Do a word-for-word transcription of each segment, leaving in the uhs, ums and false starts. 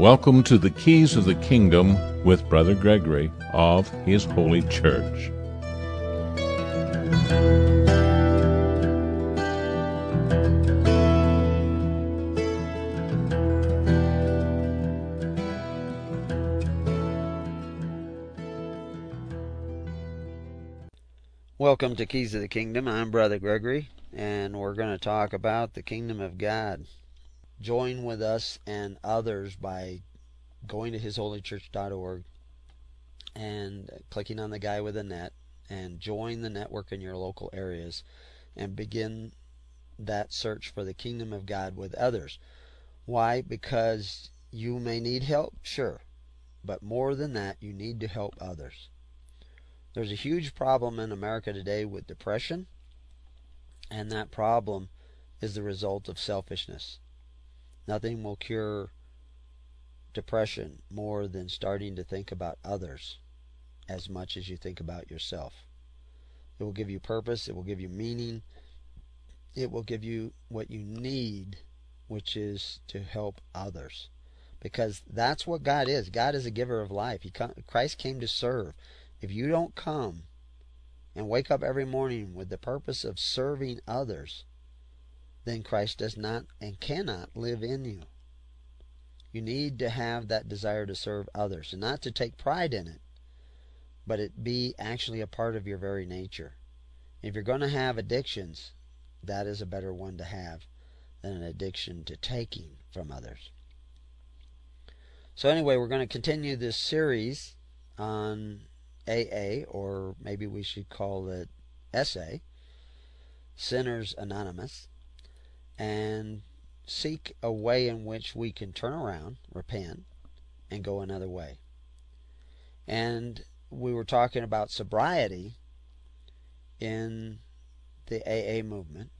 Welcome to the Keys of the Kingdom with Brother Gregory of His Holy Church. Welcome to Keys of the Kingdom. I'm Brother Gregory, and we're going to talk about the Kingdom of God. Join with us and others by going to his holy church dot org and clicking on the guy with a net and join the network in your local areas and begin that search for the Kingdom of God with others. Why? Because you may need help, sure, but more than that, you need to help others. There's a huge problem in America today with depression, and that problem is the result of selfishness. Nothing will cure depression more than starting to think about others as much as you think about yourself. It will give you purpose, it will give you meaning, it will give you what you need, which is to help others. Because that's what God is. God is a giver of life. He come, Christ came to serve. If you don't come and wake up every morning with the purpose of serving others, then Christ does not and cannot live in you. You need to have that desire to serve others, and not to take pride in it, but it be actually a part of your very nature. If you're going to have addictions, that is a better one to have than an addiction to taking from others. So anyway, we're going to continue this series on A A, or maybe we should call it S A, Sinners Anonymous, and seek a way in which we can turn around, repent, and go another way. And we were talking about sobriety in the A A movement,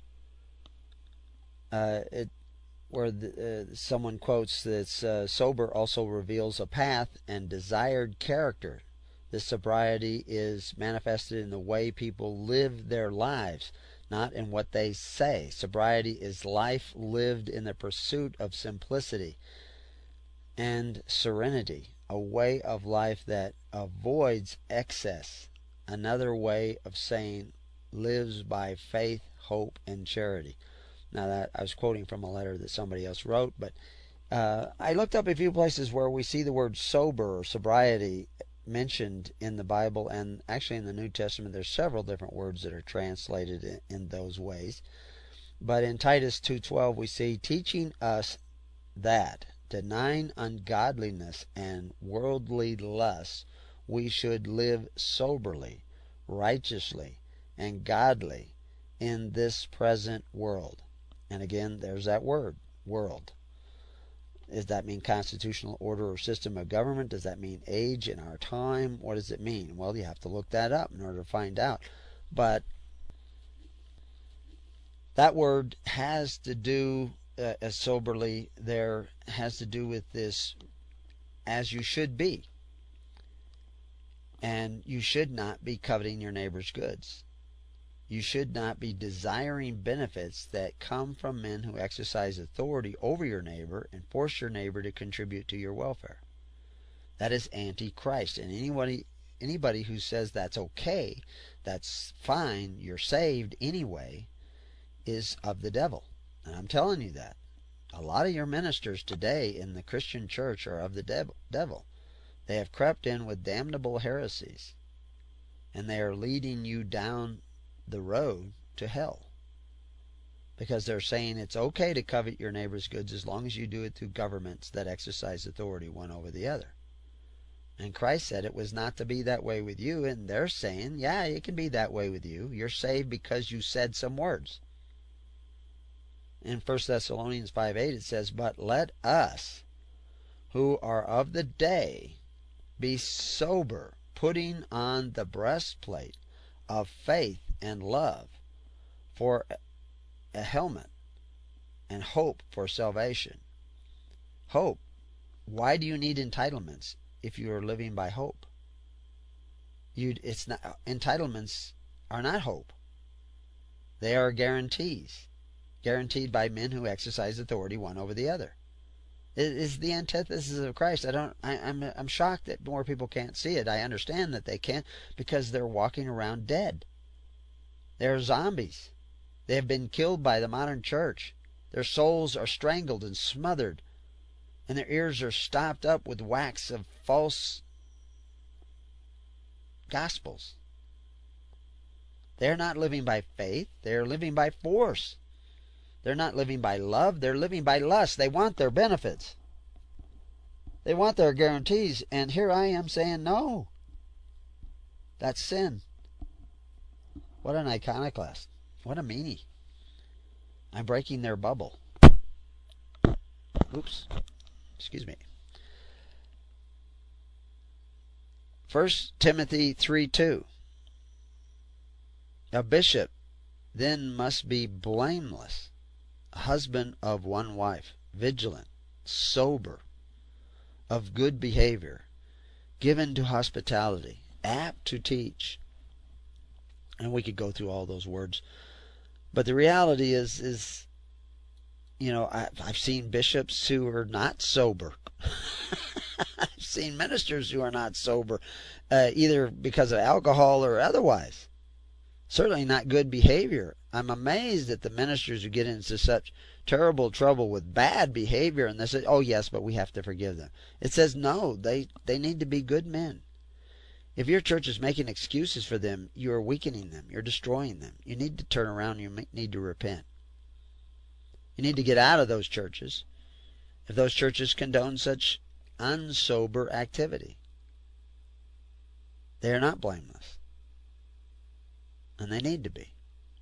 uh, it, where the, uh, someone quotes that uh, sober also reveals a path and desired character. This sobriety is manifested in the way people live their lives, not in what they say. Sobriety is life lived in the pursuit of simplicity and serenity, a way of life that avoids excess. Another way of saying lives by faith, hope, and charity. Now that I was quoting from a letter that somebody else wrote, but uh, I looked up a few places where we see the word sober or sobriety mentioned in the Bible, and actually in the New Testament there's several different words that are translated in, in those ways. But in Titus two twelve we see, teaching us that, denying ungodliness and worldly lusts, we should live soberly, righteously, and godly in this present world. And again, there's that word, world. Does that mean constitutional order or system of government? Does that mean age in our time? What does it mean? Well, you have to look that up in order to find out. But that word has to do, uh, as soberly there, has to do with this, as you should be. And you should not be coveting your neighbor's goods. You should not be desiring benefits that come from men who exercise authority over your neighbor and force your neighbor to contribute to your welfare. That is anti-Christ. And anybody, anybody who says that's okay, that's fine, you're saved anyway, is of the devil. And I'm telling you that. A lot of your ministers today in the Christian church are of the devil. They have crept in with damnable heresies, and they are leading you down the road to hell, because they're saying it's okay to covet your neighbor's goods as long as you do it through governments that exercise authority one over the other. And Christ said it was not to be that way with you, and they're saying, yeah, it can be that way with you. You're saved because you said some words. In First Thessalonians five eight it says, but let us who are of the day be sober, putting on the breastplate of faith and love for a helmet, and hope for salvation. Hope. Why do you need entitlements if you are living by hope? You, it's not, entitlements are not hope. They are guarantees, guaranteed by men who exercise authority one over the other. It is the antithesis of Christ. I don't. I, I'm. I'm shocked that more people can't see it. I understand that they can't because they're walking around dead. They're zombies. They have been killed by the modern church. Their souls are strangled and smothered, and their ears are stopped up with wax of false gospels. They're not living by faith. They're living by force. They're not living by love. They're living by lust. They want their benefits. They want their guarantees. And here I am saying, no. That's sin. What an iconoclast. What a meanie. I'm breaking their bubble. Oops. Excuse me. First Timothy three two. A bishop then must be blameless, a husband of one wife, vigilant, sober, of good behavior, given to hospitality, apt to teach. And we could go through all those words. But the reality is, is you know, I, I've seen bishops who are not sober. I've seen ministers who are not sober, uh, either because of alcohol or otherwise. Certainly not good behavior. I'm amazed at the ministers who get into such terrible trouble with bad behavior, and they say, oh yes, but we have to forgive them. It says no, they, they need to be good men. If your church is making excuses for them, you are weakening them. You're destroying them. You need to turn around. You need to repent. You need to get out of those churches if those churches condone such unsober activity. They are not blameless. And they need to be.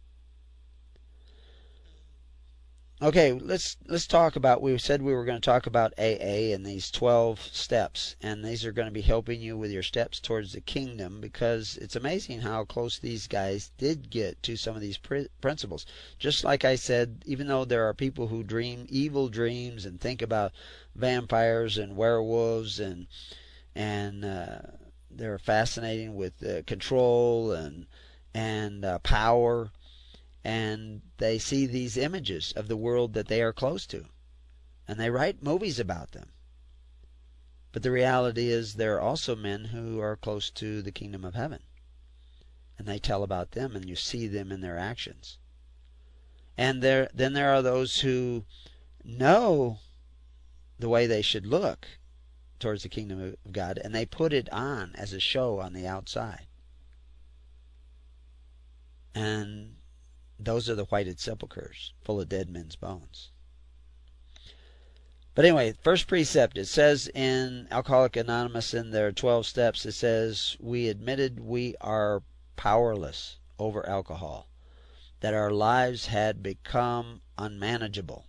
Okay, let's let's talk about, we said we were going to talk about A A and these twelve steps, and these are going to be helping you with your steps towards the kingdom, because it's amazing how close these guys did get to some of these principles. Just like I said, even though there are people who dream evil dreams and think about vampires and werewolves, and and uh, they're fascinating with uh, control and and uh, power, and they see these images of the world that they are close to, and they write movies about them. But the reality is there are also men who are close to the kingdom of heaven, and they tell about them, and you see them in their actions. And there, then there are those who know the way they should look towards the kingdom of God, and they put it on as a show on the outside. And those are the whited sepulchres, full of dead men's bones. But anyway, first precept, it says in Alcoholics Anonymous, in their twelve steps, it says, we admitted we are powerless over alcohol, that our lives had become unmanageable.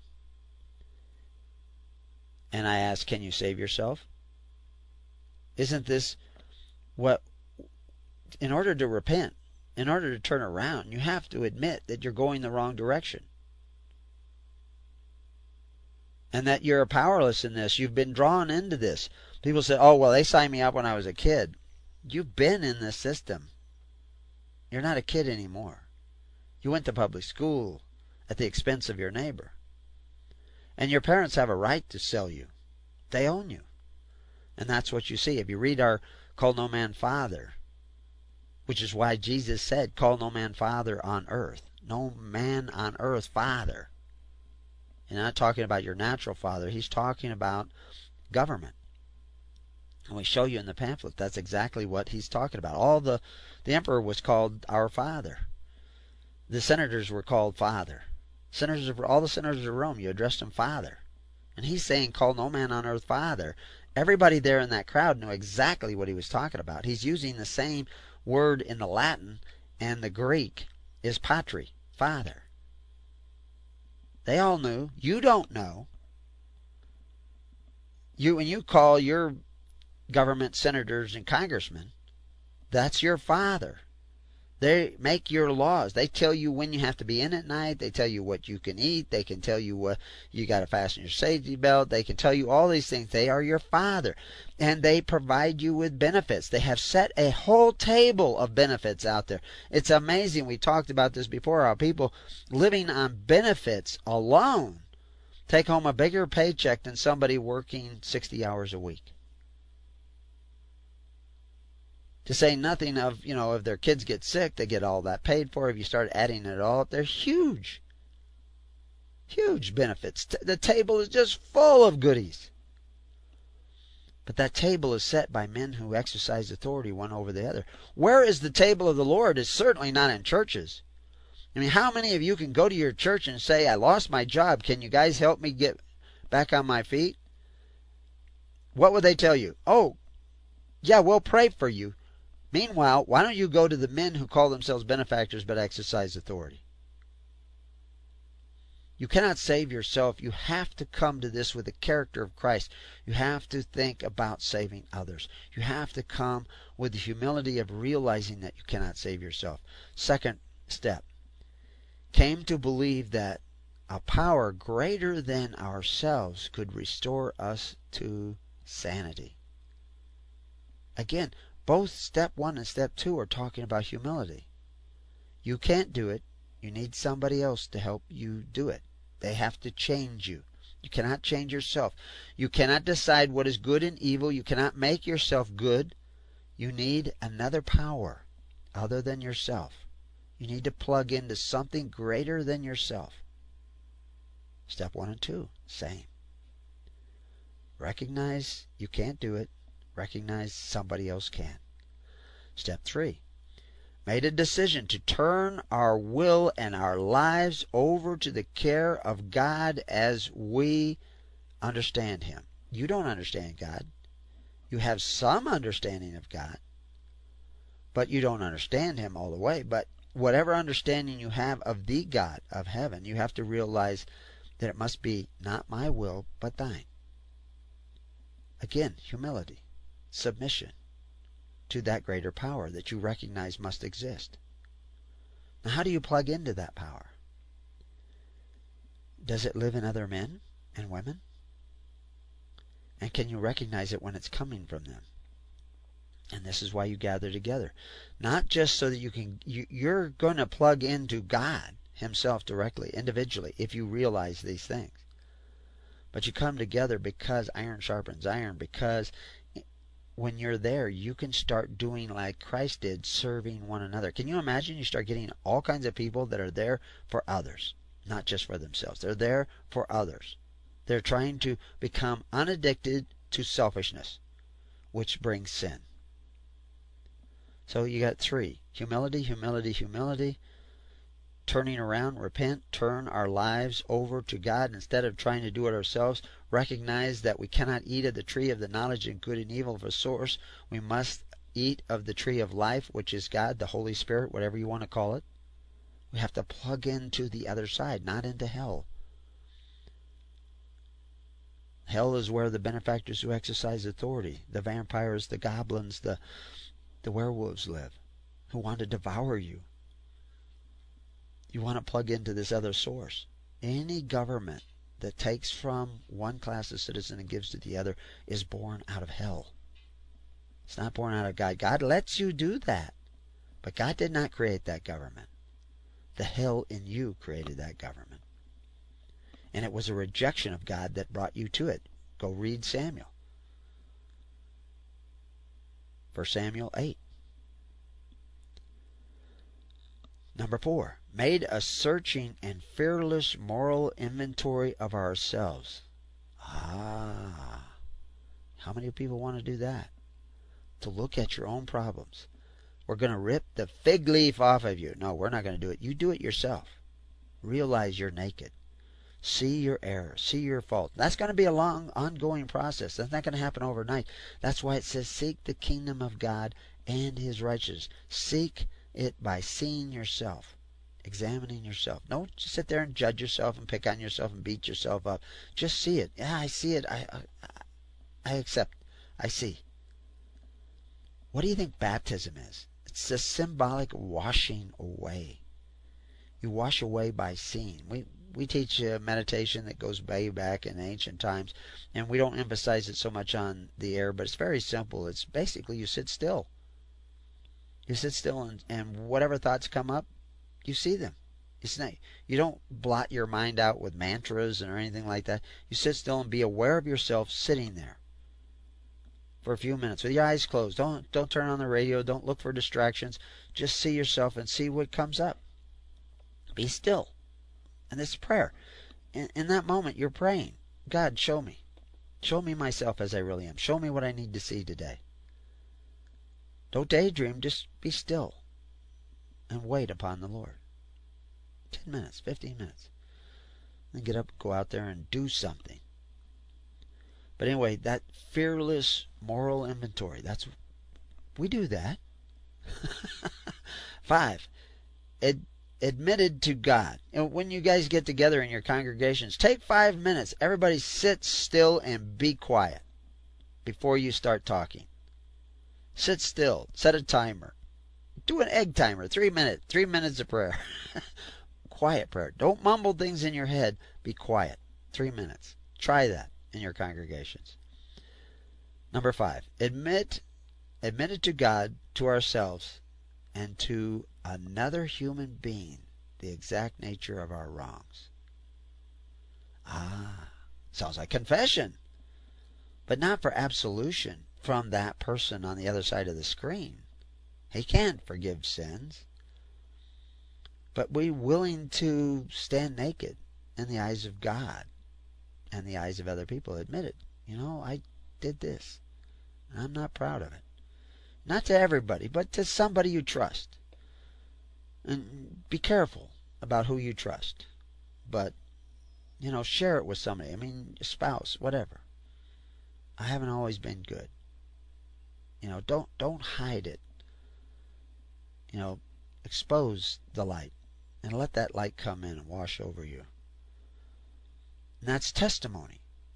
And I asked, can you save yourself? Isn't this what, in order to repent, in order to turn around, you have to admit that you're going the wrong direction. And that you're powerless in this. You've been drawn into this. People say, oh, well, they signed me up when I was a kid. You've been in this system. You're not a kid anymore. You went to public school at the expense of your neighbor. And your parents have a right to sell you. They own you. And that's what you see. If you read our Call No Man Father, which is why Jesus said, call no man father on earth. No man on earth father. And not talking about your natural father. He's talking about government. And we show you in the pamphlet that's exactly what he's talking about. All the, the emperor was called our father. The senators were called father. Senators of, all the senators of Rome, you addressed them father. And he's saying, call no man on earth father. Everybody there in that crowd knew exactly what he was talking about. He's using the same word in the Latin, and the Greek is patri, father. They all knew. You don't know. You, when you call your government senators and congressmen, that's your father. They make your laws. They tell you when you have to be in at night. They tell you what you can eat. They can tell you what you got to fasten your safety belt. They can tell you all these things. They are your father. And they provide you with benefits. They have set a whole table of benefits out there. It's amazing. We talked about this before. How people living on benefits alone take home a bigger paycheck than somebody working sixty hours a week. To say nothing of, you know, if their kids get sick, they get all that paid for. If you start adding it all up, they're huge. Huge benefits. The table is just full of goodies. But that table is set by men who exercise authority one over the other. Where is the table of the Lord? It's certainly not in churches. I mean, how many of you can go to your church and say, I lost my job. Can you guys help me get back on my feet? What would they tell you? Oh, yeah, we'll pray for you. Meanwhile, why don't you go to the men who call themselves benefactors but exercise authority? You cannot save yourself. You have to come to this with the character of Christ. You have to think about saving others. You have to come with the humility of realizing that you cannot save yourself. Second step, came to believe that a power greater than ourselves could restore us to sanity. Again, both step one and step two are talking about humility. You can't do it. You need somebody else to help you do it. They have to change you. You cannot change yourself. You cannot decide what is good and evil. You cannot make yourself good. You need another power other than yourself. You need to plug into something greater than yourself. Step one and two, same. Recognize you can't do it. Recognize somebody else can. Step three, made a decision to turn our will and our lives over to the care of God as we understand Him. You don't understand God. You have some understanding of God, but you don't understand Him all the way. But whatever understanding you have of the God of heaven, you have to realize that it must be not my will, but thine. Again, humility, submission to that greater power that you recognize must exist. Now, how do you plug into that power? Does it live in other men and women? And can you recognize it when it's coming from them? And this is why you gather together. Not just so that you can, you, you're going to plug into God Himself directly, individually, if you realize these things. But you come together because iron sharpens iron, because when you're there, you can start doing like Christ did, serving one another. Can you imagine you start getting all kinds of people that are there for others, not just for themselves. They're there for others. They're trying to become unaddicted to selfishness, which brings sin. So you got three. Humility, humility, humility. Turning around, repent, turn our lives over to God instead of trying to do it ourselves. Recognize that we cannot eat of the tree of the knowledge of good and evil of a source. We must eat of the tree of life, which is God, the Holy Spirit, whatever you want to call it. We have to plug into the other side, not into hell. Hell is where the benefactors who exercise authority, the vampires, the goblins, the, the werewolves live, who want to devour you. You want to plug into this other source. Any government that takes from one class of citizen and gives to the other is born out of hell. It's not born out of God. God lets you do that. But God did not create that government. The hell in you created that government. And it was a rejection of God that brought you to it. Go read Samuel. First Samuel eight. Number four, made a searching and fearless moral inventory of ourselves. Ah, how many people want to do that? To look at your own problems. We're going to rip the fig leaf off of you. No, we're not going to do it. You do it yourself. Realize you're naked. See your error. See your fault. That's going to be a long, ongoing process. That's not going to happen overnight. That's why it says, seek the kingdom of God and His righteousness. Seek it by seeing yourself, examining yourself. Don't just sit there and judge yourself and pick on yourself and beat yourself up. Just see it. Yeah, I see it. I, I, I accept. I see. What do you think baptism is? It's a symbolic washing away. You wash away by seeing. We we teach a meditation that goes way back in ancient times, and we don't emphasize it so much on the air, but it's very simple. It's basically you sit still. You sit still, and, and whatever thoughts come up, you see them. It's not, you don't blot your mind out with mantras or anything like that. You sit still and be aware of yourself sitting there for a few minutes with your eyes closed. Don't don't turn on the radio. Don't look for distractions. Just see yourself and see what comes up. Be still. And this is prayer. In, in that moment, you're praying. God, show me. Show me myself as I really am. Show me what I need to see today. Don't daydream. Just be still and wait upon the Lord. ten minutes, fifteen minutes. Then get up, go out there and do something. But anyway, that fearless moral inventory, that's, we do that. Five, ad, admitted to God. You know, when you guys get together in your congregations, take five minutes. Everybody sit still and be quiet before you start talking. Sit still. Set a timer. Do an egg timer. Three minutes. Three minutes of prayer. Quiet prayer. Don't mumble things in your head. Be quiet. Three minutes. Try that in your congregations. Number five. Admit, admit it to God, to ourselves, and to another human being the exact nature of our wrongs. Ah, sounds like confession. But not for absolution from that person on the other side of the screen. He can't forgive sins. But we willing to stand naked in the eyes of God and the eyes of other people. Admit it. You know, I did this. And I'm not proud of it. Not to everybody, but to somebody you trust. And be careful about who you trust. But, you know, share it with somebody. I mean, your spouse, whatever. I haven't always been good. You know, don't don't hide it. You know, expose the light. And let that light come in and wash over you. And that's testimony.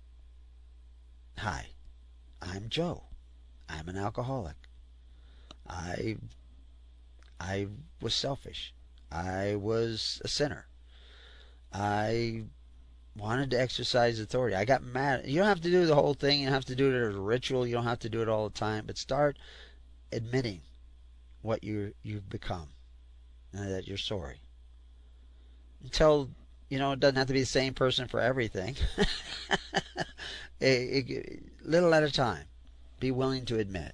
Hi, I'm Joe. I'm an alcoholic. I I was selfish. I was a sinner. I wanted to exercise authority. I got mad. You don't have to do the whole thing. You don't have to do it as a ritual. You don't have to do it all the time. But start admitting what you you've become and that you're sorry. Until, you know, it doesn't have to be the same person for everything. it, it, little at a time. Be willing to admit.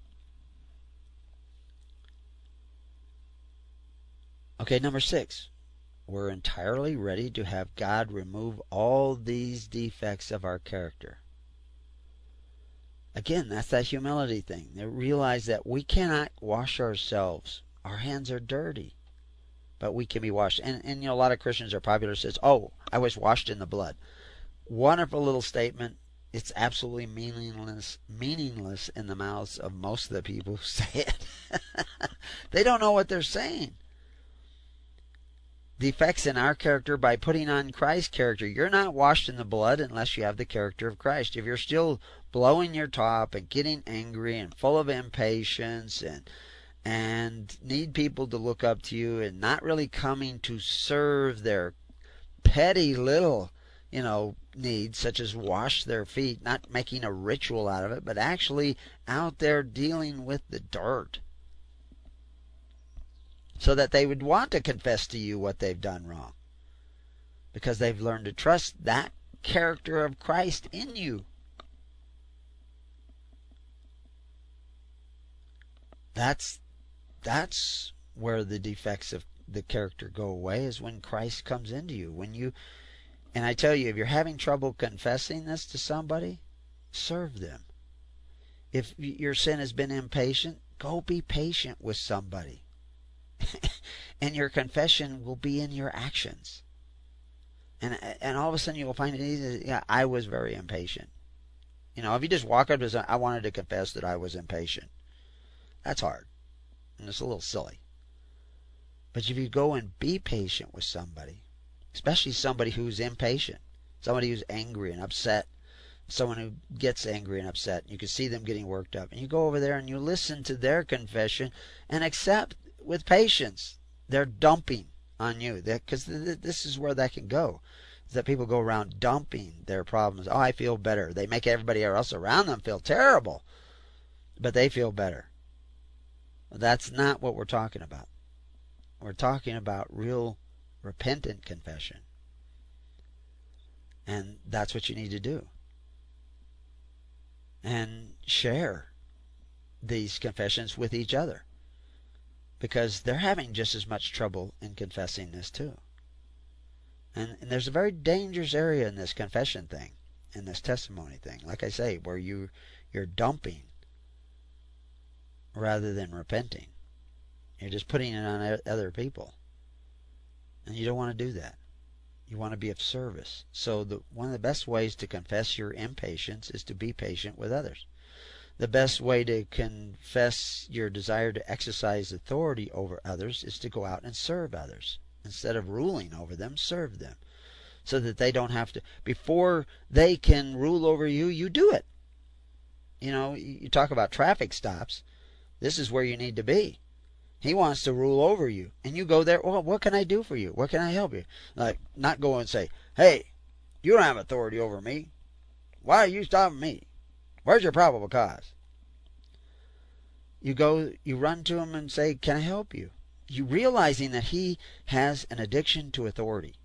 Okay, number six. We're entirely ready to have God remove all these defects of our character. Again, that's that humility thing. They realize that we cannot wash ourselves. Our hands are dirty. But we can be washed. And, and you know, a lot of Christians are popular says, oh, I was washed in the blood. Wonderful little statement. It's absolutely meaningless, meaningless in the mouths of most of the people who say it. They don't know what they're saying. Defects in our character by putting on Christ's character. You're not washed in the blood unless you have the character of Christ. If you're still blowing your top and getting angry and full of impatience and and need people to look up to you and not really coming to serve their petty little, you know, needs, such as wash their feet, not making a ritual out of it, but actually out there dealing with the dirt so that they would want to confess to you what they've done wrong because they've learned to trust that character of Christ in you. That's That's where the defects of the character go away, is when Christ comes into you. When you, and I tell you, if you're having trouble confessing this to somebody, serve them. If your sin has been impatient, go be patient with somebody. And your confession will be in your actions. And and all of a sudden you will find it easy. Yeah, I was very impatient. You know, if you just walk up to someone, I wanted to confess that I was impatient. That's hard. And it's a little silly. But if you go and be patient with somebody, especially somebody who's impatient, somebody who's angry and upset, someone who gets angry and upset, and you can see them getting worked up, and you go over there and you listen to their confession and accept with patience their dumping on you. Because this is where that can go, is that people go around dumping their problems. Oh, I feel better. They make everybody else around them feel terrible, but they feel better. That's not what we're talking about. We're talking about real repentant confession. And that's what you need to do. And share these confessions with each other, because they're having just as much trouble in confessing this too. And, and there's a very dangerous area in this confession thing, in this testimony thing, like I say, where you, you're dumping rather than repenting. You're just putting it on other people. And you don't want to do that. You want to be of service. So the, one of the best ways to confess your impatience is to be patient with others. The best way to confess your desire to exercise authority over others is to go out and serve others. Instead of ruling over them, serve them. So that they don't have to, before they can rule over you, you do it. You know, you talk about traffic stops. This is where you need to be. He wants to rule over you. And you go there, well, what can I do for you? What can I help you? Like, not go and say, hey, you don't have authority over me. Why are you stopping me? Where's your probable cause? You go, you run to him and say, can I help you? You realizing that he has an addiction to authority.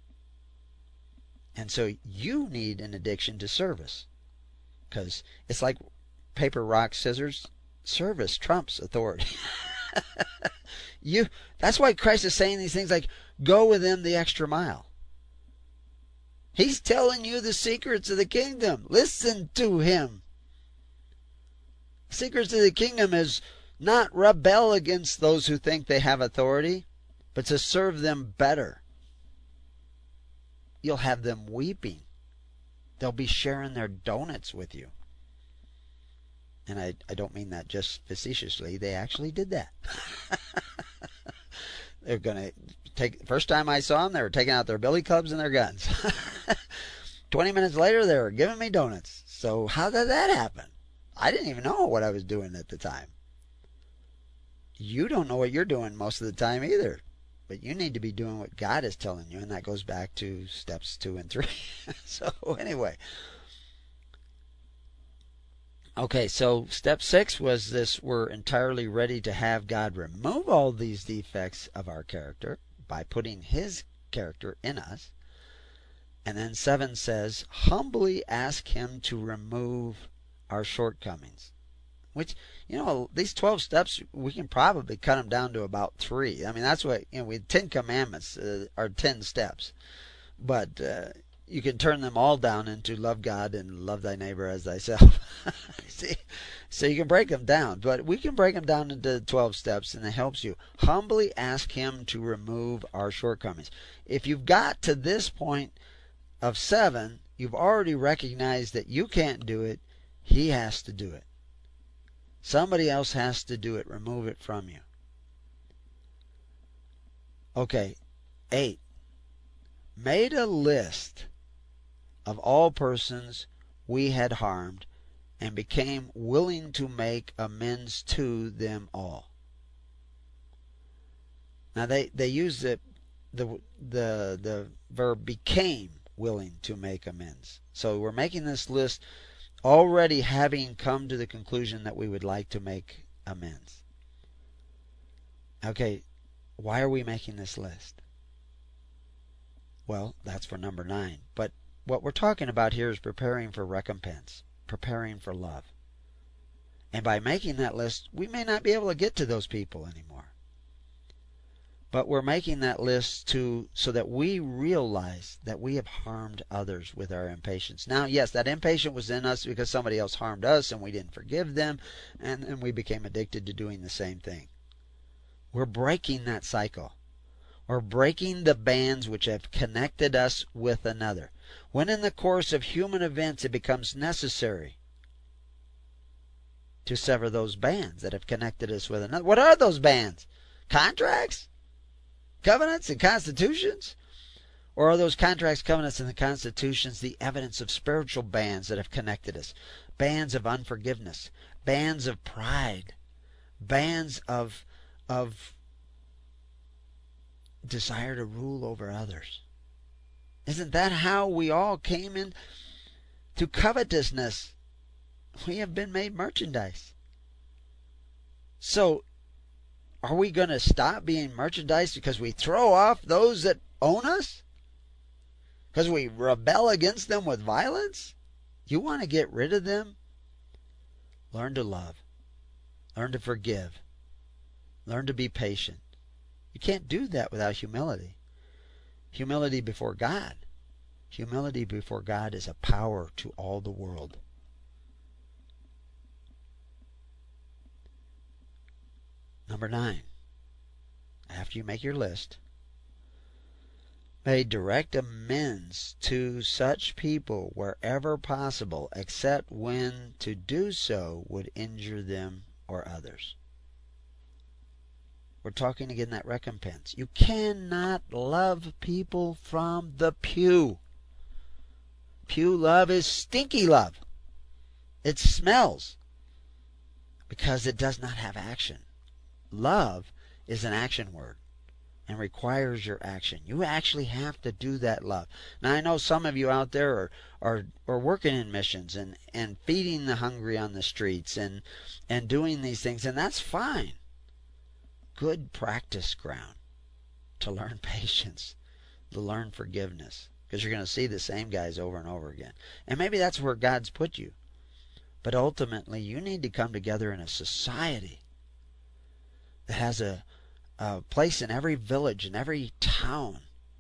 And so you need an addiction to service. Because it's like paper, rock, scissors. Service trumps authority. you. That's why Christ is saying these things like, go with him the extra mile. He's telling you the secrets of the kingdom. Listen to him. Secrets of the kingdom is not rebel against those who think they have authority, but to serve them better. You'll have them weeping. They'll be sharing their donuts with you. And I, I don't mean that just facetiously. They actually did that. They're going to take, first time I saw them, they were taking out their billy clubs and their guns. twenty minutes later, they were giving me donuts. So how did that happen? I didn't even know what I was doing at the time. You don't know what you're doing most of the time either. But you need to be doing what God is telling you. And that goes back to steps two and three. So anyway. Okay, so step six was this: we're entirely ready to have God remove all these defects of our character by putting his character in us. And then seven says, humbly ask him to remove our shortcomings. Which, you know, these twelve steps, we can probably cut them down to about three. I mean, that's what, you know, we Ten Commandments uh, are ten steps. But uh, you can turn them all down into love God and love thy neighbor as thyself. See? So you can break them down. But we can break them down into twelve steps, and it helps you. Humbly ask him to remove our shortcomings. If you've got to this point of seven, you've already recognized that you can't do it. He has to do it. Somebody else has to do it. Remove it from you. Okay. Eight. Made a list of all persons we had harmed and became willing to make amends to them all. Now they, they use the, the, the, the verb became willing to make amends. So we're making this list already having come to the conclusion that we would like to make amends. Okay, why are we making this list? Well, that's for number nine. But what we're talking about here is preparing for recompense, preparing for love. And by making that list, we may not be able to get to those people anymore. But we're making that list to so that we realize that we have harmed others with our impatience. Now, yes, that impatience was in us because somebody else harmed us and we didn't forgive them, and then we became addicted to doing the same thing. We're breaking that cycle. We're breaking the bands which have connected us with another. When in the course of human events it becomes necessary to sever those bands that have connected us with another. What are those bands? Contracts? Covenants and constitutions? Or are those contracts, covenants, and the constitutions the evidence of spiritual bands that have connected us? Bands of unforgiveness, bands of pride, bands of, of desire to rule over others. Isn't that how we all came in to covetousness? We have been made merchandise. So, are we going to stop being merchandise because we throw off those that own us? Because we rebel against them with violence? You want to get rid of them? Learn to love. Learn to forgive. Learn to be patient. You can't do that without humility. Humility before God. Humility before God is a power to all the world. Number nine. After you make your list, may direct amends to such people wherever possible, except when to do so would injure them or others. We're talking again that recompense. You cannot love people from the pew. Pew love is stinky love. It smells because it does not have action. Love is an action word and requires your action. You actually have to do that love. Now I know some of you out there are are, are working in missions and, and feeding the hungry on the streets and and doing these things, and that's fine. Good practice ground to learn patience, to learn forgiveness, because you're going to see the same guys over and over again. And maybe that's where God's put you. But ultimately, you need to come together in a society that has a, a place in every village, in every town,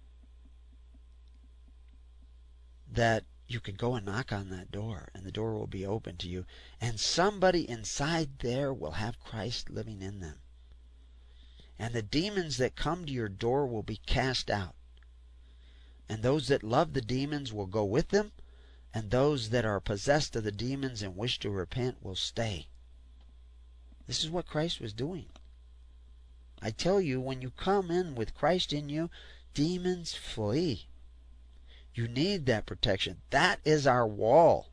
that you can go and knock on that door, and the door will be open to you, and somebody inside there will have Christ living in them. And the demons that come to your door will be cast out. And those that love the demons will go with them, and those that are possessed of the demons and wish to repent will stay. This is what Christ was doing. I tell you, when you come in with Christ in you, demons flee. You need that protection. That is our wall.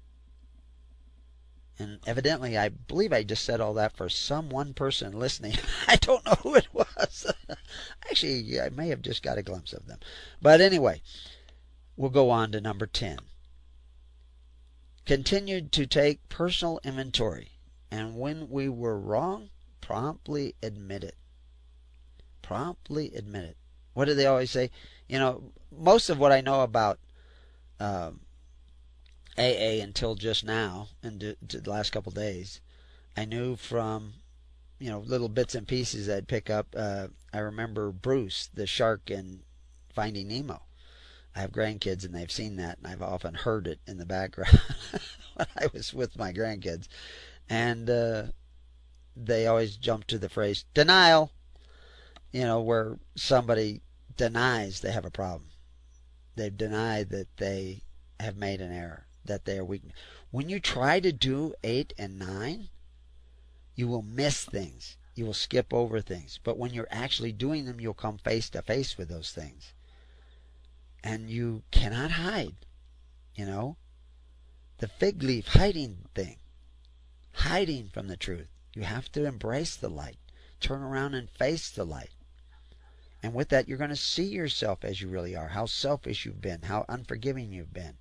And evidently, I believe I just said all that for some one person listening. I don't know who it was. Actually, I may have just got a glimpse of them. But anyway, we'll go on to number ten. Continued to take personal inventory, and when we were wrong, promptly admit it. Promptly admit it. What do they always say? You know, most of what I know about um, A A until just now, and the last couple of days, I knew from, you know, little bits and pieces I'd pick up. Uh, I remember Bruce, the shark in Finding Nemo. I have grandkids and they've seen that, and I've often heard it in the background when I was with my grandkids. And uh, they always jump to the phrase, denial, you know, where somebody denies they have a problem. They've denied that they have made an error, that they are weak. When you try to do eight and nine, you will miss things. You will skip over things. But when you're actually doing them, you'll come face to face with those things. And you cannot hide, you know. The fig leaf hiding thing. Hiding from the truth. You have to embrace the light. Turn around and face the light. And with that, you're going to see yourself as you really are. How selfish you've been. How unforgiving you've been.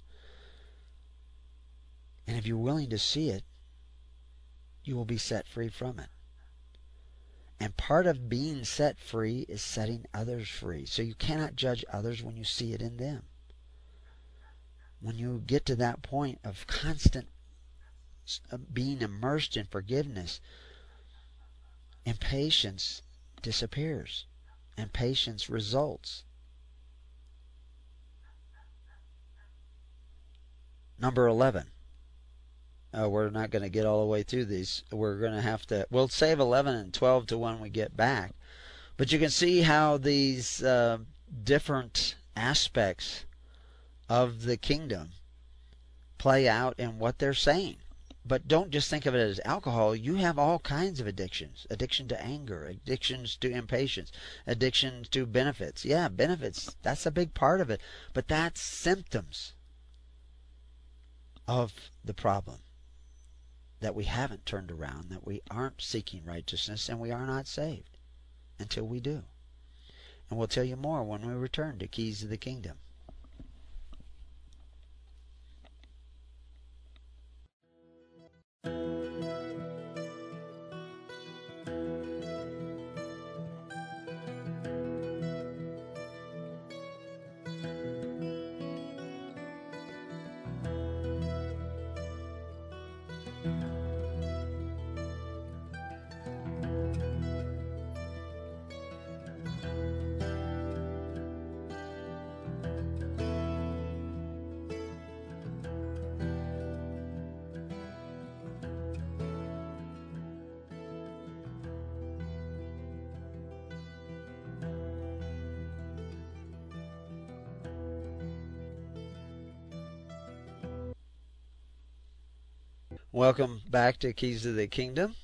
And if you're willing to see it, you will be set free from it. And part of being set free is setting others free. So you cannot judge others when you see it in them. When you get to that point of constant being immersed in forgiveness, impatience disappears. And patience results. Number eleven. Uh, we're not going to get all the way through these. We're going to have to, we'll save eleven and twelve to when we get back. But you can see how these uh, different aspects of the kingdom play out in what they're saying. But don't just think of it as alcohol. You have all kinds of addictions. Addiction to anger, addictions to impatience, addictions to benefits. Yeah, benefits, that's a big part of it. But that's symptoms of the problem. That we haven't turned around, that we aren't seeking righteousness, and we are not saved until we do. And we'll tell you more when we return to Keys of the Kingdom. Welcome back to Keys to the Kingdom,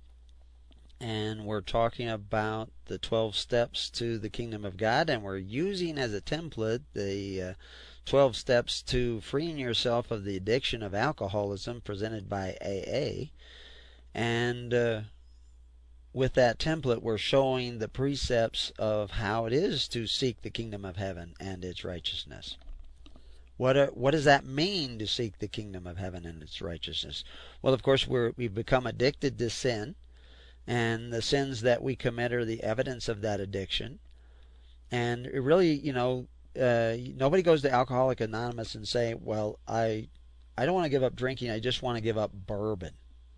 and we're talking about the twelve steps to the Kingdom of God, and we're using as a template the uh, twelve steps to freeing yourself of the addiction of alcoholism presented by A A. And uh, with that template, we're showing the precepts of how it is to seek the kingdom of heaven and its righteousness. What are, what does that mean to seek the kingdom of heaven and its righteousness? Well, of course, we're, we've become addicted to sin, and the sins that we commit are the evidence of that addiction. And it really, you know, uh, nobody goes to Alcoholics Anonymous and say, well, I, I don't want to give up drinking, I just want to give up bourbon.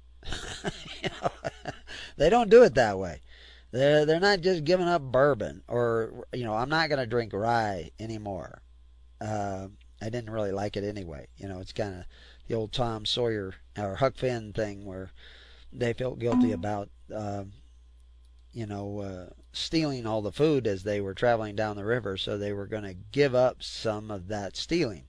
You know, they don't do it that way. They're, they're not just giving up bourbon, or, you know, I'm not going to drink rye anymore. Uh, I didn't really like it anyway. You know, it's kind of the old Tom Sawyer or Huck Finn thing where they felt guilty about, uh, you know, uh, stealing all the food as they were traveling down the river, so they were going to give up some of that stealing.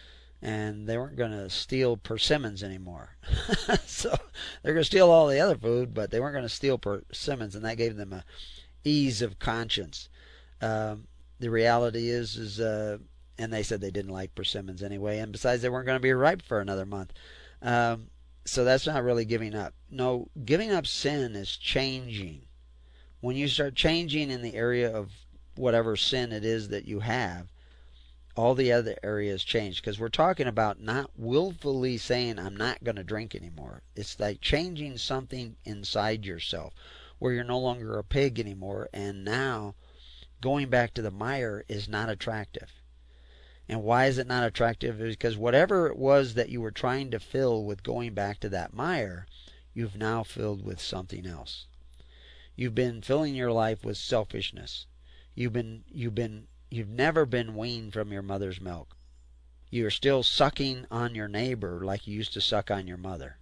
And they weren't going to steal persimmons anymore. So they're going to steal all the other food, but they weren't going to steal persimmons, and that gave them a ease of conscience. Um, the reality is, is uh, and they said they didn't like persimmons anyway, and besides, they weren't going to be ripe for another month. Um, so that's not really giving up. No, giving up sin is changing. When you start changing in the area of whatever sin it is that you have, all the other areas change, because we're talking about not willfully saying I'm not going to drink anymore. It's like changing something inside yourself where you're no longer a pig anymore, and now going back to the mire is not attractive. And why is it not attractive? Because whatever it was that you were trying to fill with going back to that mire, you've now filled with something else. You've been filling your life with selfishness. You've been you've been You've never been weaned from your mother's milk. You're still sucking on your neighbor like you used to suck on your mother.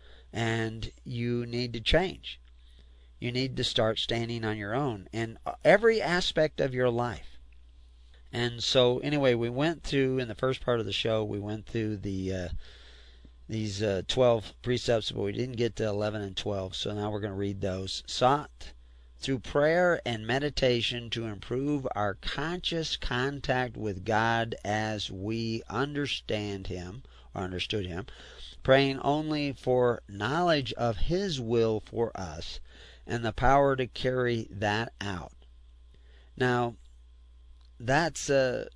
And you need to change. You need to start standing on your own in every aspect of your life. And so anyway, we went through, in the first part of the show, we went through the uh, these uh, twelve precepts, but we didn't get to eleven and twelve. So now we're going to read those. Sought through prayer and meditation to improve our conscious contact with God as we understand Him, or understood Him, praying only for knowledge of His will for us and the power to carry that out. Now, that's uh,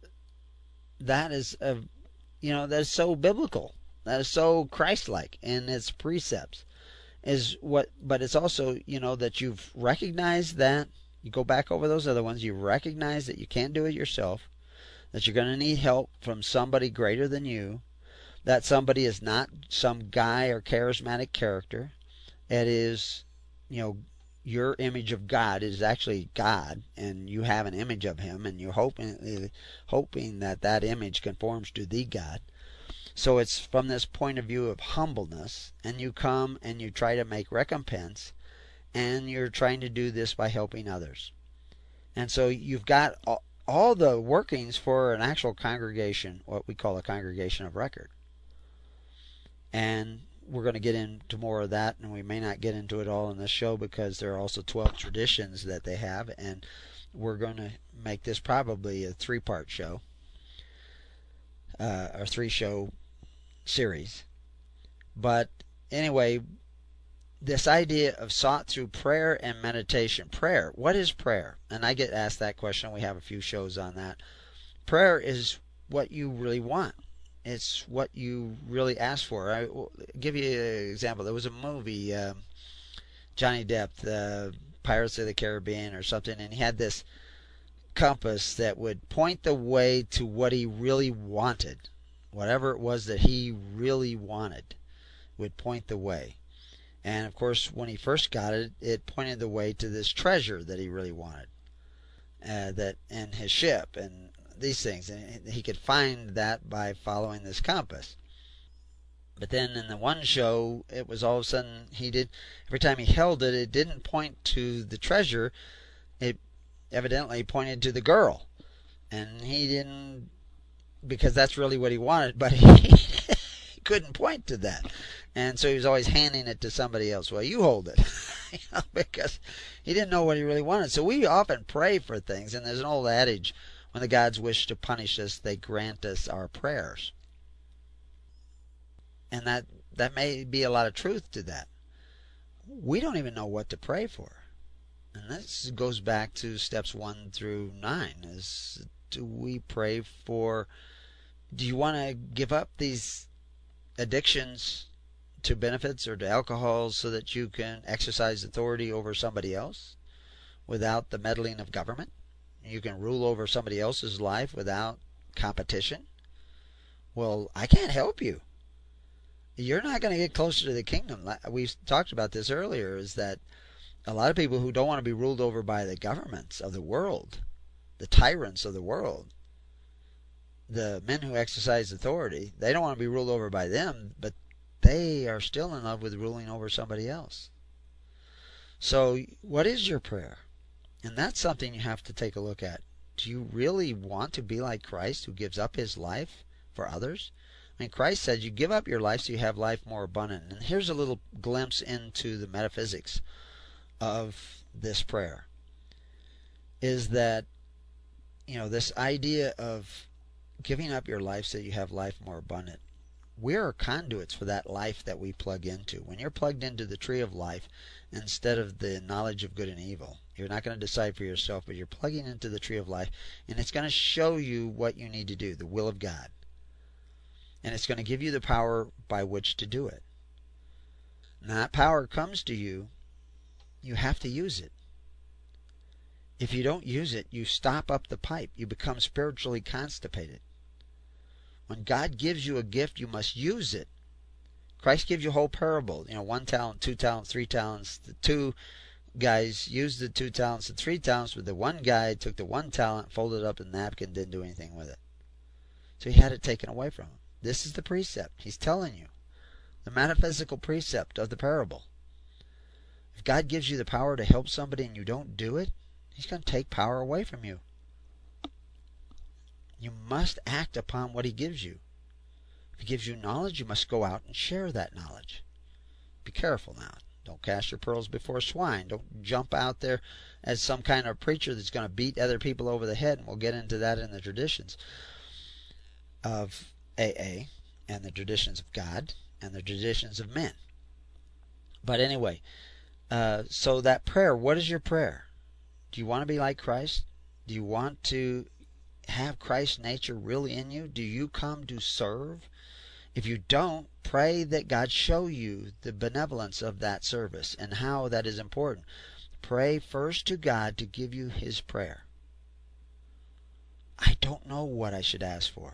that is a, you know, that is so biblical. That is so Christ-like in its precepts. Is what, but it's also, you know, that you've recognized that, you go back over those other ones, you recognize that you can't do it yourself, that you're going to need help from somebody greater than you, that somebody is not some guy or charismatic character. It is, you know, your image of God is actually God, and you have an image of Him, and you're hoping, hoping that that image conforms to the God. So it's from this point of view of humbleness, and you come and you try to make recompense, and you're trying to do this by helping others. And so you've got all, all the workings for an actual congregation, what we call a congregation of record. And we're going to get into more of that, and we may not get into it all in this show because there are also twelve traditions that they have, and we're going to make this probably a three-part show, uh, or three-show series. But anyway, this idea of sought through prayer and meditation. Prayer, what is prayer? And I get asked that question. We have a few shows on that. Prayer is what you really want. It's what you really ask for. I will give you an example. There was a movie, uh, Johnny Depp, the Pirates of the Caribbean or something, and he had this compass that would point the way to what he really wanted. Whatever it was that he really wanted would point the way. And of course, when he first got it, it pointed the way to this treasure that he really wanted, uh, that in his ship and these things. And he could find that by following this compass. But then in the one show, it was all of a sudden he did, every time he held it, it didn't point to the treasure. It evidently pointed to the girl. And he didn't, because that's really what he wanted, but he couldn't point to that. And so he was always handing it to somebody else. Well, you hold it. You know, because he didn't know what he really wanted. So we often pray for things, and there's an old adage, when the gods wish to punish us, they grant us our prayers. And that, that may be a lot of truth to that. We don't even know what to pray for. And this goes back to steps one through nine. Is do we pray for, do you want to give up these addictions to benefits or to alcohol so that you can exercise authority over somebody else without the meddling of government? You can rule over somebody else's life without competition? Well, I can't help you. You're not going to get closer to the kingdom. We talked about this earlier, is that a lot of people who don't want to be ruled over by the governments of the world, the tyrants of the world, the men who exercise authority, they don't want to be ruled over by them, but they are still in love with ruling over somebody else. So what is your prayer? And that's something you have to take a look at. Do you really want to be like Christ, who gives up his life for others? I mean, Christ said you give up your life so you have life more abundant. And here's a little glimpse into the metaphysics of this prayer. Is that, you know, this idea of giving up your life so you have life more abundant. We are conduits for that life that we plug into. When you're plugged into the tree of life instead of the knowledge of good and evil, you're not going to decide for yourself, but you're plugging into the tree of life, and it's going to show you what you need to do, the will of God. And it's going to give you the power by which to do it. And that power comes to you, you have to use it. If you don't use it, you stop up the pipe. You become spiritually constipated. When God gives you a gift, you must use it. Christ gives you a whole parable. You know, one talent, two talents, three talents. The two guys used the two talents and three talents, but the one guy took the one talent, folded it up in a napkin, didn't do anything with it. So he had it taken away from him. This is the precept. He's telling you. The metaphysical precept of the parable. If God gives you the power to help somebody and you don't do it, he's going to take power away from you. You must act upon what he gives you. If he gives you knowledge, you must go out and share that knowledge. Be careful now. Don't cast your pearls before swine. Don't jump out there as some kind of preacher that's going to beat other people over the head. And we'll get into that in the traditions of A A and the traditions of God and the traditions of men. But anyway, uh, so that prayer, what is your prayer? Do you want to be like Christ? Do you want to have Christ's nature really in you? Do you come to serve? If you don't, pray that God show you the benevolence of that service and how that is important. Pray first to God to give you his prayer. I don't know what I should ask for.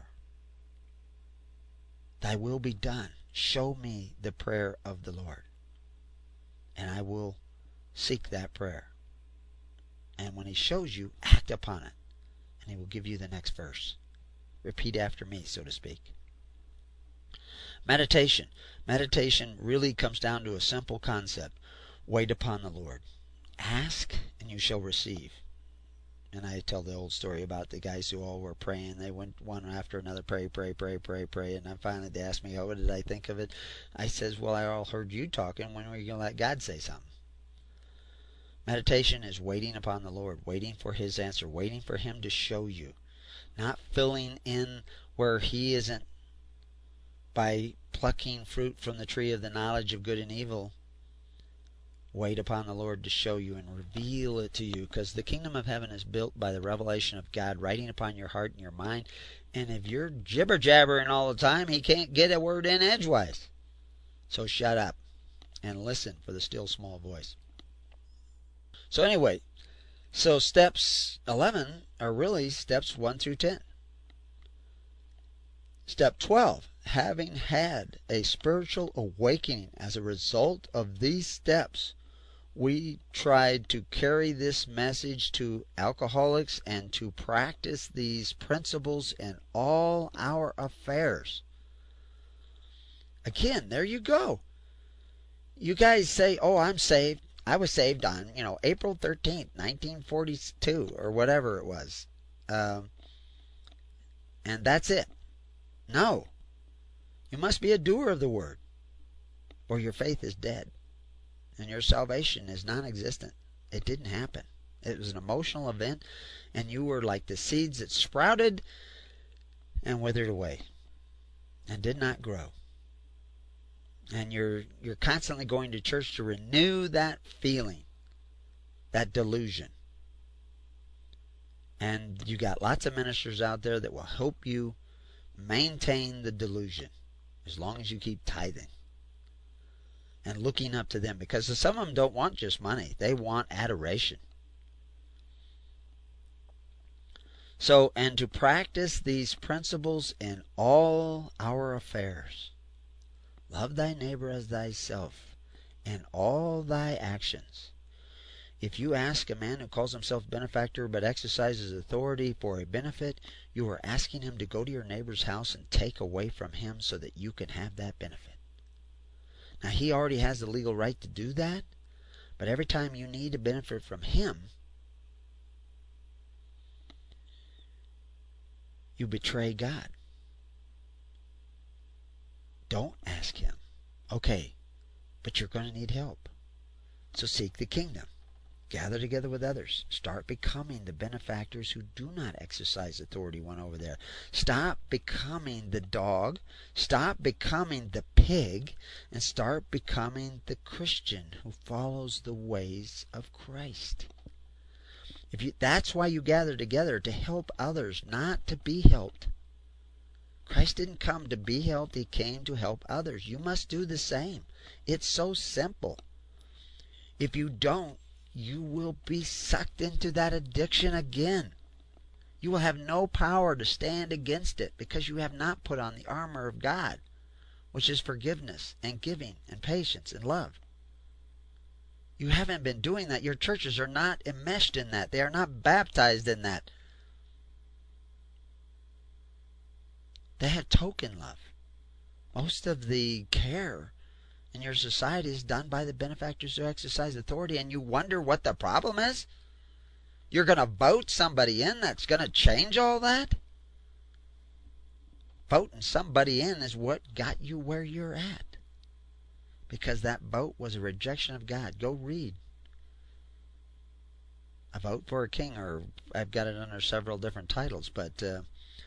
Thy will be done. Show me the prayer of the Lord, and I will seek that prayer. And when he shows you, act upon it, and he will give you the next verse. Repeat after me, so to speak. Meditation. Meditation really comes down to a simple concept. Wait upon the Lord. Ask, and you shall receive. And I tell the old story about the guys who all were praying. They went one after another, pray, pray, pray, pray, pray. And then finally they asked me, oh, what did I think of it? I says, well, I all heard you talking. When were you going to let God say something? Meditation is waiting upon the Lord, waiting for his answer, waiting for him to show you. Not filling in where he isn't by plucking fruit from the tree of the knowledge of good and evil. Wait upon the Lord to show you and reveal it to you, because the kingdom of heaven is built by the revelation of God writing upon your heart and your mind. And if you're jibber-jabbering all the time, he can't get a word in edgewise. So shut up and listen for the still small voice. So anyway, so steps eleven are really steps one through ten. Step twelve, having had a spiritual awakening as a result of these steps, we tried to carry this message to alcoholics and to practice these principles in all our affairs. Again, there you go. You guys say, oh, I'm saved. I was saved on, you know, April thirteenth, nineteen forty-two, or whatever it was. Um, and that's it. No. You must be a doer of the word, or your faith is dead, and your salvation is non-existent. It didn't happen. It was an emotional event, and you were like the seeds that sprouted and withered away and did not grow. And you're you're constantly going to church to renew that feeling, that delusion. And you got lots of ministers out there that will help you maintain the delusion as long as you keep tithing and looking up to them, because some of them don't want just money. They want adoration. So, and to practice these principles in all our affairs. Love thy neighbor as thyself in all thy actions. If you ask a man who calls himself benefactor but exercises authority for a benefit, you are asking him to go to your neighbor's house and take away from him so that you can have that benefit. Now, he already has the legal right to do that, but every time you need a benefit from him, you betray God. Don't ask him. Okay, but you're going to need help. So seek the kingdom. Gather together with others. Start becoming the benefactors who do not exercise authority one over there. Stop becoming the dog. Stop becoming the pig. And start becoming the Christian who follows the ways of Christ. If you, that's why you gather together, to help others, not to be helped. Christ didn't come to be helped. He came to help others. You must do the same. It's so simple. If you don't, you will be sucked into that addiction again. You will have no power to stand against it because you have not put on the armor of God, which is forgiveness and giving and patience and love. You haven't been doing that. Your churches are not enmeshed in that. They are not baptized in that. They have token love. Most of the care in your society is done by the benefactors who exercise authority, and you wonder what the problem is? You're going to vote somebody in that's going to change all that? Voting somebody in is what got you where you're at, because that vote was a rejection of God. Go read. A vote for a king, or I've got it under several different titles, but uh,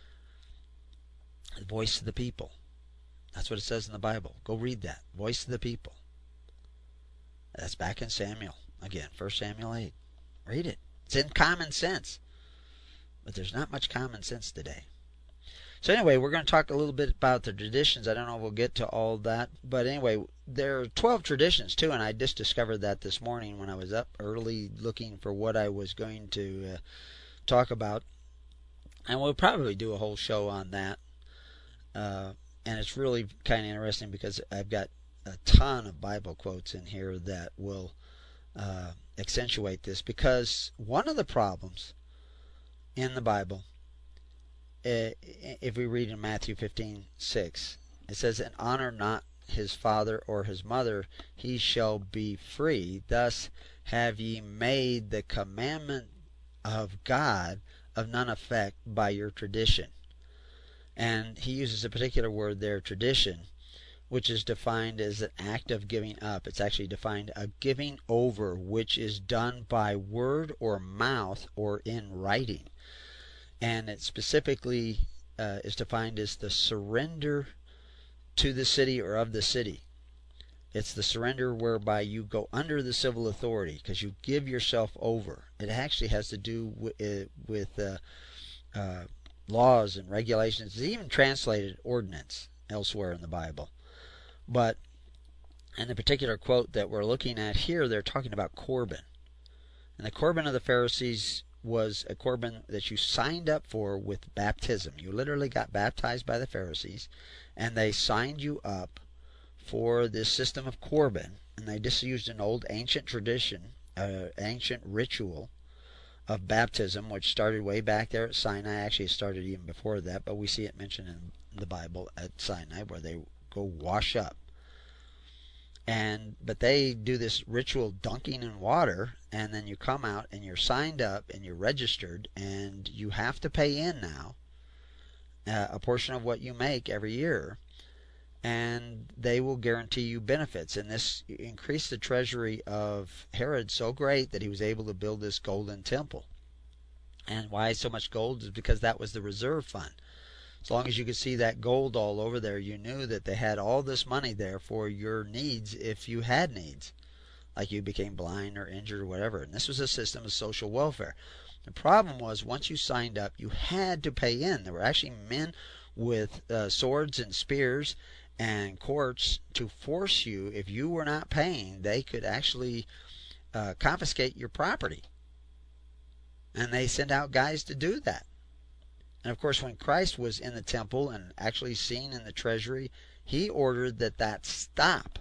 the voice of the people. That's what it says in the Bible. Go read that. Voice of the people. That's back in Samuel. Again, First Samuel eight. Read it. It's in common sense. But there's not much common sense today. So anyway, we're going to talk a little bit about the traditions. I don't know if we'll get to all that. But anyway, there are twelve traditions too, and I just discovered that this morning when I was up early looking for what I was going to uh, talk about. And we'll probably do a whole show on that. Uh, and it's really kind of interesting because I've got a ton of Bible quotes in here that will uh, accentuate this. Because one of the problems in the Bible, uh, if we read in Matthew fifteen six, it says, "And honor not his father or his mother, he shall be free. Thus have ye made the commandment of God of none effect by your tradition." And he uses a particular word there, tradition, which is defined as an act of giving up. It's actually defined a giving over, which is done by word or mouth or in writing. And it specifically uh, is defined as the surrender to the city or of the city. It's the surrender whereby you go under the civil authority because you give yourself over. It actually has to do with, uh, with uh, uh, laws and regulations. It's even translated ordinance elsewhere in the Bible. But in the particular quote that we're looking at here, they're talking about Corban. And the Corban of the Pharisees was a Corban that you signed up for with baptism. You literally got baptized by the Pharisees, and they signed you up for this system of Corban. And they just used an old ancient tradition, uh, ancient ritual of baptism, which started way back there at Sinai. Actually, it started even before that, but we see it mentioned in the Bible at Sinai, where they go wash up. And but they do this ritual dunking in water, and then you come out and you're signed up and you're registered, and you have to pay in now uh, a portion of what you make every year. and they will guarantee you benefits. And this increased the treasury of Herod so great that he was able to build this golden temple. And why so much gold is because that was the reserve fund. As long as you could see that gold all over there, you knew that they had all this money there for your needs if you had needs, like you became blind or injured or whatever. And this was a system of social welfare. The problem was, once you signed up, you had to pay in. There were actually men with uh, swords and spears and courts to force you. If you were not paying, they could actually uh, confiscate your property. And they sent out guys to do that. And of course, when Christ was in the temple and actually seen in the treasury, he ordered that that stop.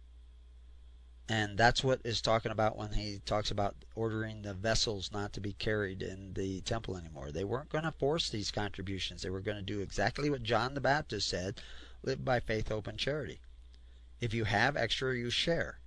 And that's what is talking about when he talks about ordering the vessels not to be carried in the temple anymore. They weren't going to force these contributions. They were going to do exactly what John the Baptist said: live by faith, hope, and charity. If you have extra, you share.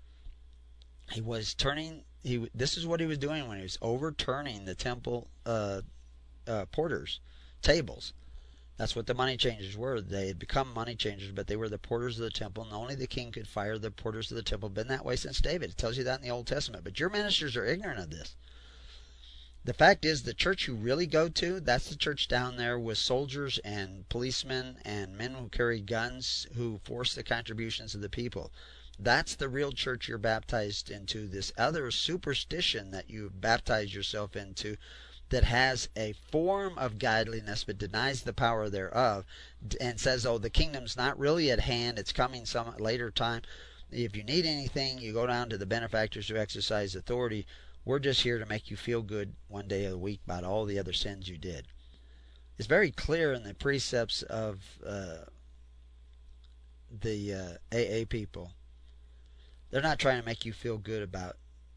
He was turning. He this is what he was doing when he was overturning the temple uh, uh, porters' tables. That's what the money changers were. They had become money changers, but they were the porters of the temple, and only the king could fire the porters of the temple. Been that way since David. It tells you that in the Old Testament. But your ministers are ignorant of this. The fact is, the church you really go to, that's the church down there with soldiers and policemen and men who carry guns who force the contributions of the people. That's the real church you're baptized into. This other superstition that you baptize yourself into, that has a form of godliness but denies the power thereof, and says, oh, the kingdom's not really at hand, it's coming some later time. If you need anything, you go down to the benefactors who exercise authority. We're just here to make you feel good one day of the week about all the other sins you did. It's very clear in the precepts of uh, the uh, A A people. They're not trying to make you feel good about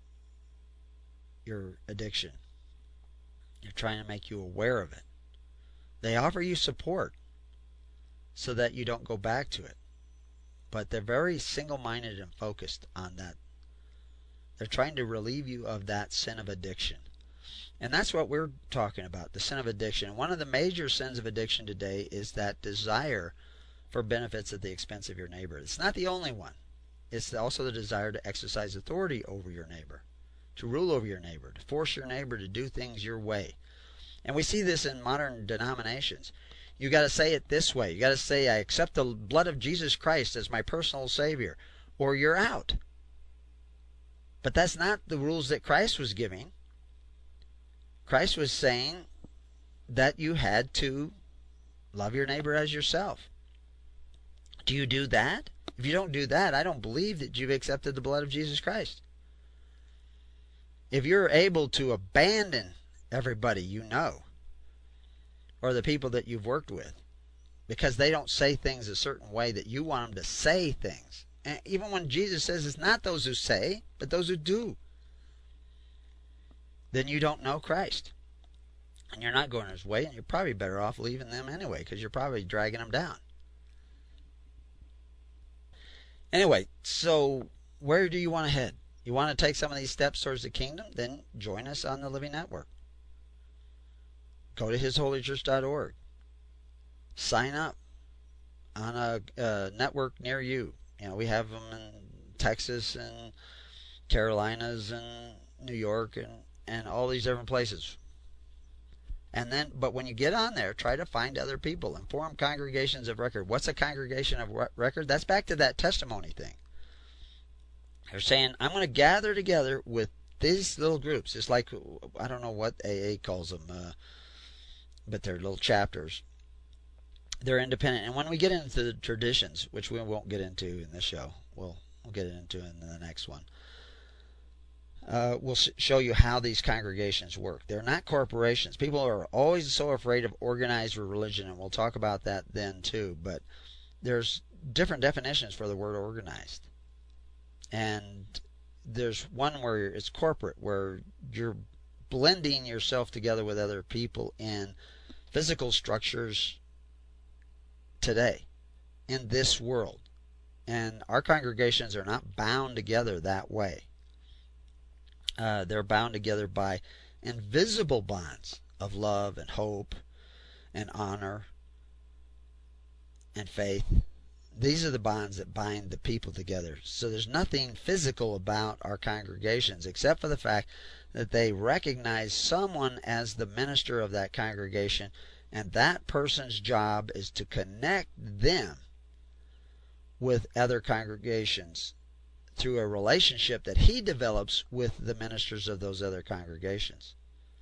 your addiction. They're trying to make you aware of it. They offer you support so that you don't go back to it. But they're very single-minded and focused on that. They're trying to relieve you of that sin of addiction. And that's what we're talking about, the sin of addiction. One of the major sins of addiction today is that desire for benefits at the expense of your neighbor. It's not the only one. It's also the desire to exercise authority over your neighbor, to rule over your neighbor, to force your neighbor to do things your way. And we see this in modern denominations. You got to say it this way. You got to say, I accept the blood of Jesus Christ as my personal Savior, or you're out. But that's not the rules that Christ was giving. Christ was saying that you had to love your neighbor as yourself. Do you do that? If you don't do that, I don't believe that you've accepted the blood of Jesus Christ. If you're able to abandon everybody you know, or the people that you've worked with, because they don't say things a certain way that you want them to say things, and even when Jesus says it's not those who say, but those who do, then you don't know Christ. And you're not going his way, and you're probably better off leaving them anyway, because you're probably dragging them down. Anyway, so where do you want to head? You want to take some of these steps towards the kingdom? Then join us on the Living Network. Go to his holy church dot org. Sign up on a, a network near you. You know, we have them in Texas and Carolinas and New York and, and all these different places. And then, but when you get on there, try to find other people and form congregations of record. What's a congregation of record? That's back to that testimony thing. They're saying, I'm going to gather together with these little groups. It's like, I don't know what A A calls them, uh, but they're little chapters. They're independent. And when we get into the traditions, which we won't get into in this show, we'll, we'll get into in the next one. Uh, we'll show you how these congregations work. They're not corporations. People are always so afraid of organized religion, and we'll talk about that then too. But there's different definitions for the word organized. And there's one where it's corporate, where you're blending yourself together with other people in physical structures today, in this world. And our congregations are not bound together that way. Uh, they're bound together by invisible bonds of love and hope and honor and faith. These are the bonds that bind the people together. So there's nothing physical about our congregations except for the fact that they recognize someone as the minister of that congregation, and that person's job is to connect them with other congregations through a relationship that he develops with the ministers of those other congregations.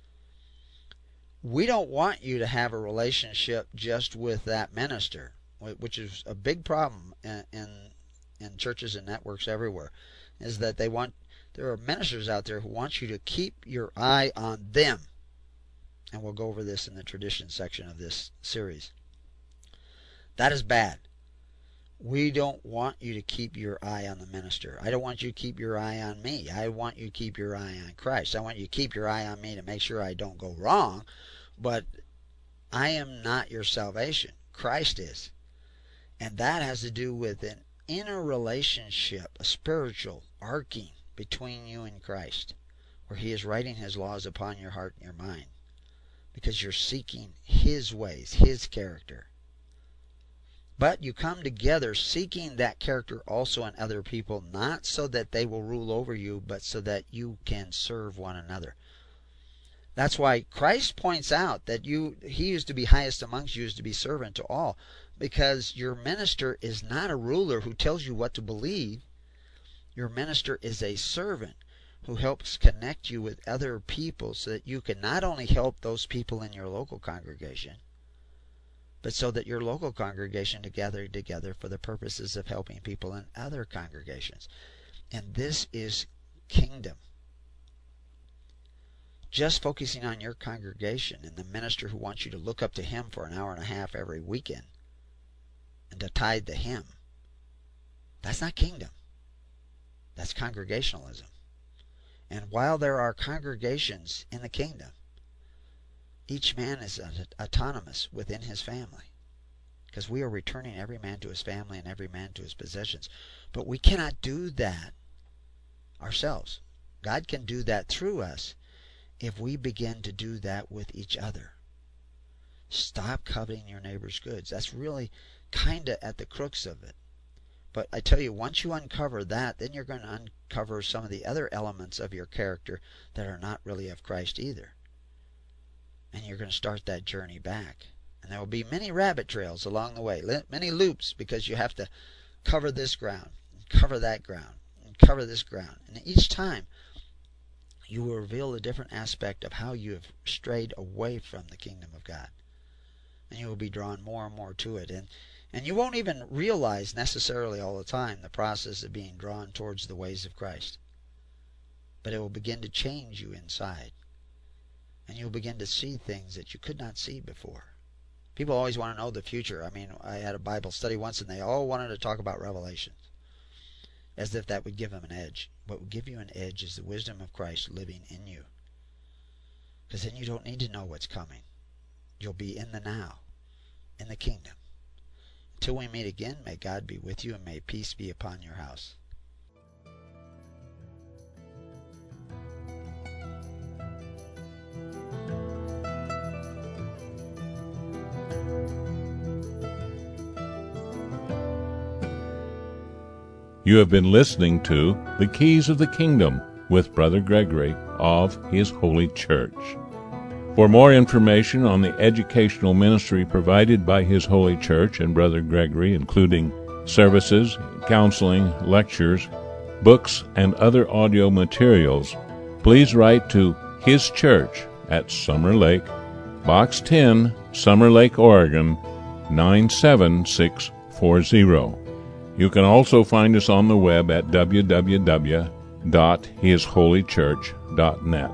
We don't want you to have a relationship just with that minister, which is a big problem in, in in churches and networks everywhere, is that they want there are ministers out there who want you to keep your eye on them. And we'll go over this in the tradition section of this series. That is bad. We don't want you to keep your eye on the minister. I don't want you to keep your eye on me. I want you to keep your eye on Christ. I want you to keep your eye on me to make sure I don't go wrong, but I am not your salvation. Christ is. And that has to do with an inner relationship, a spiritual arcing between you and Christ, where he is writing his laws upon your heart and your mind, because you're seeking his ways, his character. But you come together seeking that character also in other people, not so that they will rule over you, but so that you can serve one another. That's why Christ points out that you he is to be highest amongst you, is to be servant to all, because your minister is not a ruler who tells you what to believe. Your minister is a servant who helps connect you with other people so that you can not only help those people in your local congregation, but so that your local congregation to gather together for the purposes of helping people in other congregations. And this is kingdom. Just focusing on your congregation and the minister who wants you to look up to him for an hour and a half every weekend and to tithe to him, that's not kingdom. That's congregationalism. And while there are congregations in the kingdom, each man is autonomous within his family, because we are returning every man to his family and every man to his possessions. But we cannot do that ourselves. God can do that through us if we begin to do that with each other. Stop coveting your neighbor's goods. That's really kind of at the crux of it. But I tell you, once you uncover that, then you're going to uncover some of the other elements of your character that are not really of Christ either. And you're going to start that journey back. And there will be many rabbit trails along the way, many loops, because you have to cover this ground, and cover that ground, and cover this ground. And each time, you will reveal a different aspect of how you have strayed away from the kingdom of God. And you will be drawn more and more to it. And And you won't even realize necessarily all the time the process of being drawn towards the ways of Christ. But it will begin to change you inside. And you'll begin to see things that you could not see before. People always want to know the future. I mean, I had a Bible study once and they all wanted to talk about Revelations, as if that would give them an edge. What would give you an edge is the wisdom of Christ living in you. Because then you don't need to know what's coming. You'll be in the now, in the kingdom. Until we meet again, may God be with you and may peace be upon your house. You have been listening to The Keys of the Kingdom with Brother Gregory of His Holy Church. For more information on the educational ministry provided by His Holy Church and Brother Gregory, including services, counseling, lectures, books, and other audio materials, please write to His Church at Summer Lake, Box ten, Summer Lake, Oregon, nine seven six four zero. You can also find us on the web at w w w dot his holy church dot net.